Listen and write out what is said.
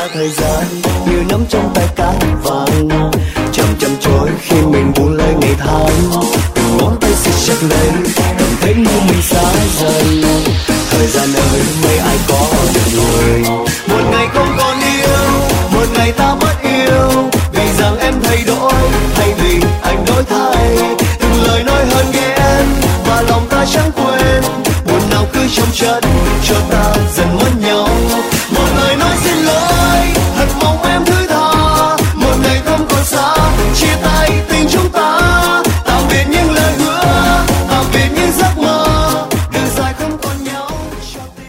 thời gian như nắm trong tay cát vàng, chậm chậm trôi khi mình buông lời ngày tháng. Từng ngón tay siết chặt lấy, cảm thấy như mình xa dần. Thời gian